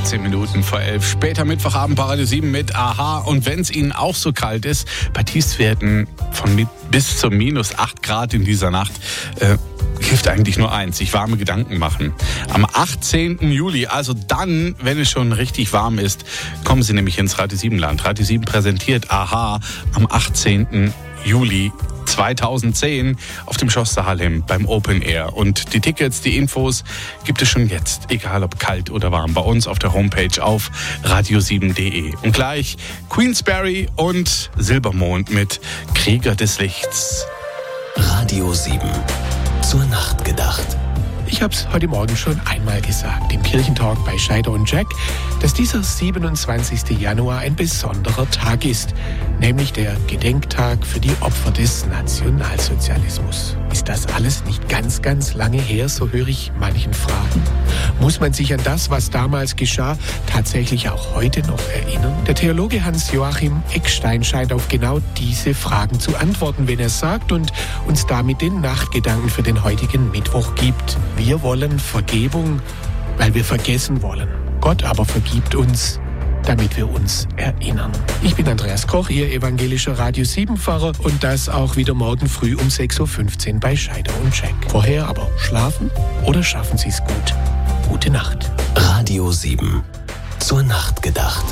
14 Minuten vor 11. Später Mittwochabend bei Radio 7 mit Aha. Und wenn es Ihnen auch so kalt ist, bei Tiefstwerten von bis zu minus 8 Grad in dieser Nacht, hilft eigentlich nur eins, sich warme Gedanken machen. Am 18. Juli, also dann, wenn es schon richtig warm ist, kommen Sie nämlich ins Radio 7 Land. Radio 7 präsentiert Aha am 18. Juli 2010 auf dem Schloss Saarlem beim Open Air. Und die Tickets, die Infos gibt es schon jetzt, egal ob kalt oder warm, bei uns auf der Homepage auf radio7.de. Und gleich Queensberry und Silbermond mit Krieger des Lichts. Radio 7. Zur Nacht gedacht. Ich habe es heute Morgen schon einmal gesagt, im Kirchentalk bei Scheider und Jack, dass dieser 27. Januar ein besonderer Tag ist, nämlich der Gedenktag für die Opfer des Nationalsozialismus. Ist das alles nicht ganz, ganz lange her, so höre ich manchen fragen. Muss man sich an das, was damals geschah, tatsächlich auch heute noch erinnern? Der Theologe Hans-Joachim Eckstein scheint auf genau diese Fragen zu antworten, wenn er sagt und uns damit den Nachtgedanken für den heutigen Mittwoch gibt. Wir wollen Vergebung, weil wir vergessen wollen. Gott aber vergibt uns, damit wir uns erinnern. Ich bin Andreas Koch, Ihr evangelischer Radio 7-Pfarrer und das auch wieder morgen früh um 6.15 Uhr bei Scheider und Jack. Vorher aber schlafen oder schaffen Sie es gut? Gute Nacht. Radio 7. Zur Nacht gedacht.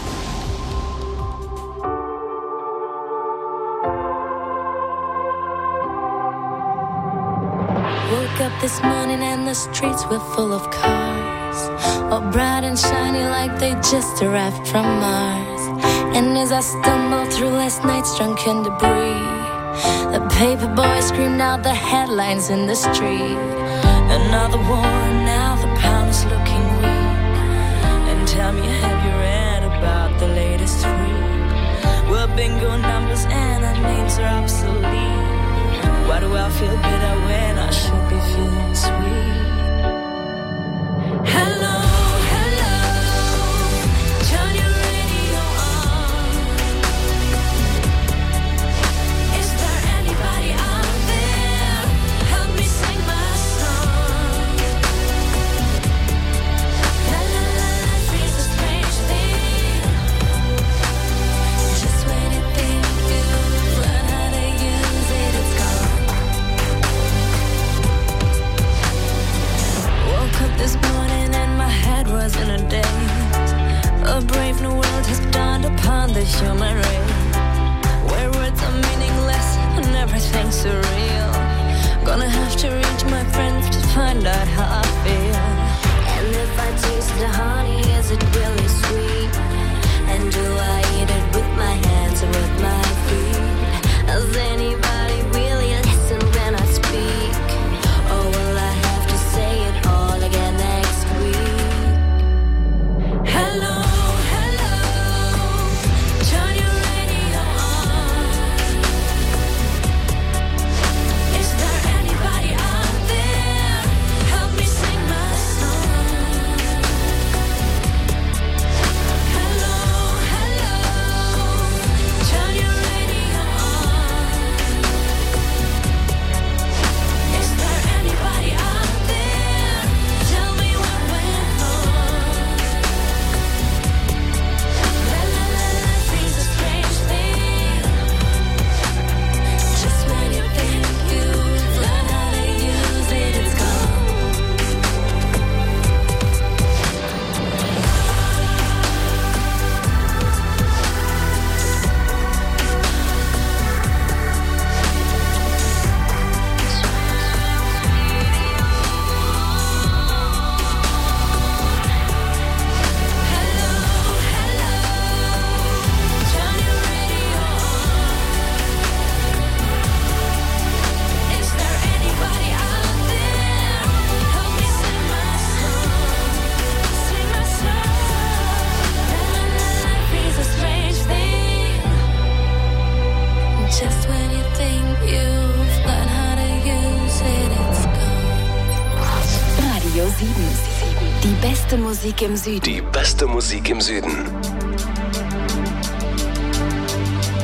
Woke up this morning and the streets were full of cars, all bright and shiny like they just arrived from Mars. And as I stumbled through last night's drunken debris, the paper boy screamed out the headlines in the street. Another war, now the pound is looking weak. And tell me, have you read about the latest tweet? Well, bingo numbers and our names are obsolete. Why do I feel bitter when I should be feeling sweet? Hello, hello, turn your radio on. Is there anybody out there? Help me sing my song. La la la, life is a strange thing. Just when you think you've learned how to use it, it's gone. Woke up this morning and my head was in a daze. A brave new world has dawned upon the human race, where words are meaningless and everything's surreal. Gonna have to reach my friends to find out how I feel. And if I taste the honey, is it really sweet? And do I eat it with my hands or with my feet? Does anybody really listen when I speak? Or will I have to say it all again next week? Hello, hello, turn your radio on. Is there anybody out there? Help me sing my song. Hello, hello, turn your radio on. Is there anybody out there? Tell me what went wrong. La la la, life is a strange thing. Just when you think you've learned how to use it, it's gone. Turn your radio on. Is there anybody out there? Help me sing my song. Sing my song. La la la, life is a strange thing. Just when you think you've learned how to use it, it's gone. Radio 7. Die beste Musik im Süden. Die beste Musik im Süden.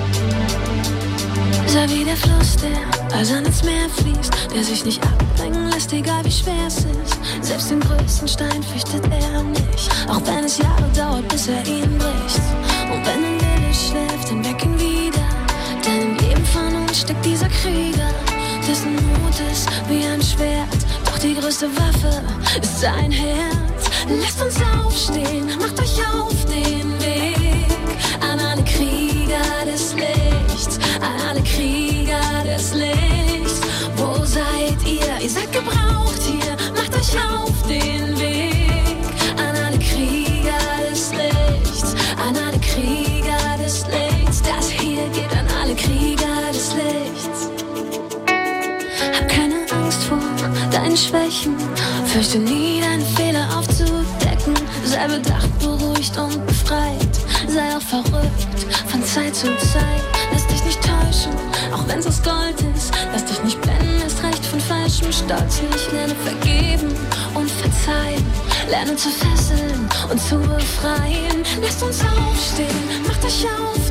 Sei wie der Fluss, der bald ans Meer fließt, der sich nicht abbringen ist egal wie schwer es ist, selbst den größten Stein fürchtet er nicht. Auch wenn es Jahre dauert, bis er ihn bricht. Und wenn ein Wille schläft, dann weck ihn wieder. Denn in jedem von uns steckt dieser Krieger, dessen Mut ist wie ein Schwert. Doch die größte Waffe ist sein Herz. Lasst uns aufstehen, macht euch auf den Weg. An alle Krieger des Lichts, an alle Krieger des Lichts. Wo seid ihr? Ihr seid gebraucht hier, macht euch auf den Weg. An alle Krieger des Lichts, an alle Krieger des Lichts. Das hier geht an alle Krieger des Lichts. Hab keine Angst vor deinen Schwächen, fürchte nie deine Fehler aufzudecken. Sei bedacht, beruhigt und befreit, sei auch verrückt von Zeit zu Zeit. Lass dich nicht täuschen, auch wenn's aus Gold ist. Lass dich nicht blenden, erst recht von falschem Stolz. Ich lerne vergeben und verzeihen, lerne zu fesseln und zu befreien. Lasst uns aufstehen, macht euch auf